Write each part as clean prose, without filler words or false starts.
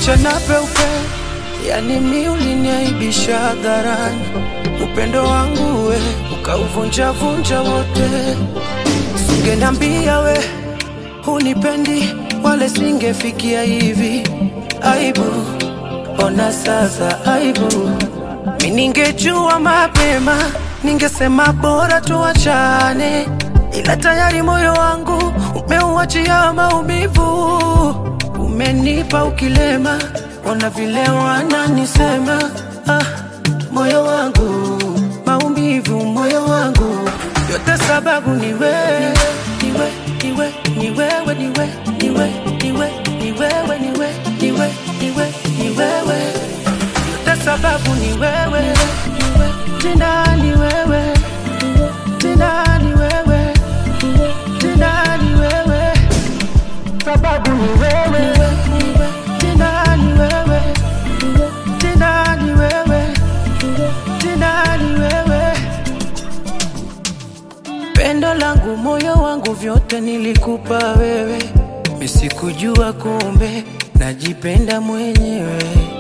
mchana peupe, yani mi uliniaibisha hadharani. Upendo wangu we ukauvunja vunja wote. Singeniambia we hunipendi, wale singefikia hivi. Aibu, ona sasa aibu. Mi ningejua mapema, ningesema bora tuachane, ila tayari moyo wangu umeuachia maumivu. Umenipa ukilema, ona vile wananisema. Moyo wangu maumivu, moyo wangu yote sababu ni wewe, ni wewe, ni wewe, ni wewe, ni wewe, ni wewe, ni wewe, ni wewe, ni wewe, ni wewe, ni wewe, ni wewe, yote sababu ni wewe, tena ni wewe, tena ni wewe, tena ni wewe, sababu ni wewe, tena ni wewe, tena ni wewe, tena ni wewe. Pendo langu, moyo wangu, vyote nilikupa wewe. Mimi sikujua kumbe najipenda mwenyewe.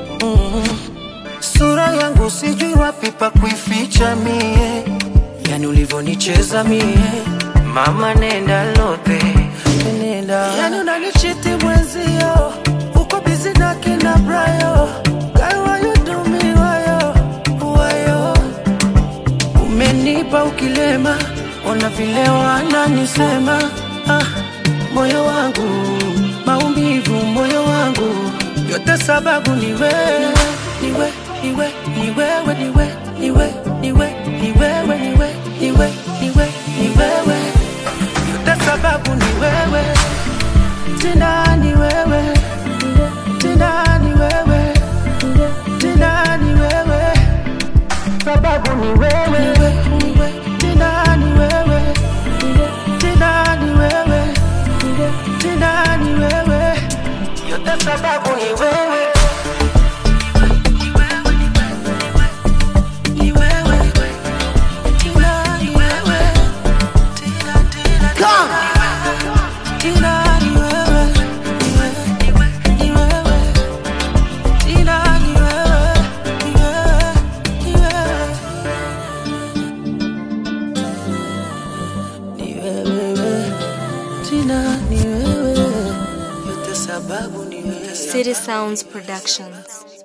Sura yangu sijui wapi pa kuificha mie, yani ulivonicheza mie. Mama nenda lote, nenda. Yani unanichiti mwenzio, uko busy na kina Brayo. Girl, why you do me wayo, wayo. Umenipa ukilema, ona vile wananisema. Moyo wangu maumivu, moyo wangu yote sababu ni wewe, ni wewe, ni wewe, ni wewe, ni wewe, ni wewe, ni wewe, ni wewe, ni wewe, ni wewe, ni wewe, ni wewe, yote sababu ni wewe, tena ni wewe, tena ni wewe, tena ni wewe, sababu ni wewe, tena ni wewe, tena ni wewe, tena ni wewe, yote sababu ni wewe. City Sounds Productions.